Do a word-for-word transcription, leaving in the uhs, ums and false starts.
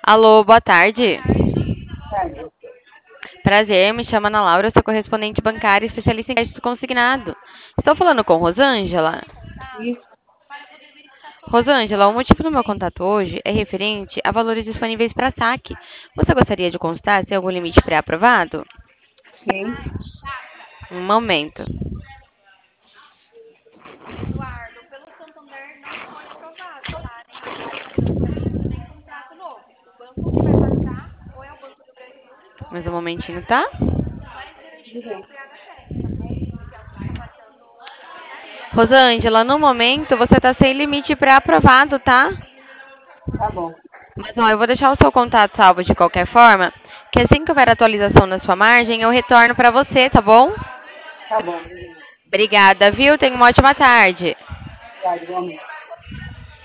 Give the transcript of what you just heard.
Alô, boa tarde. Tarde. Prazer, me chamo Ana Laura, sou correspondente bancária especialista em crédito consignado. Estou falando com Rosângela. Isso, Rosângela, o motivo do meu contato hoje é referente a valores disponíveis para saque. Você gostaria de consultar se tem algum limite pré-aprovado? sim, Um momento. Mais um momentinho, tá? tudo bem. Rosângela, no momento você está sem limite pré-aprovado, tá? Tá bom, Mas ó, eu vou deixar o seu contato salvo de qualquer forma, que assim que houver atualização na sua margem, eu retorno para você, tá bom? tá bom, obrigada. Obrigada, viu? Tenha uma ótima tarde. Obrigada, igualmente.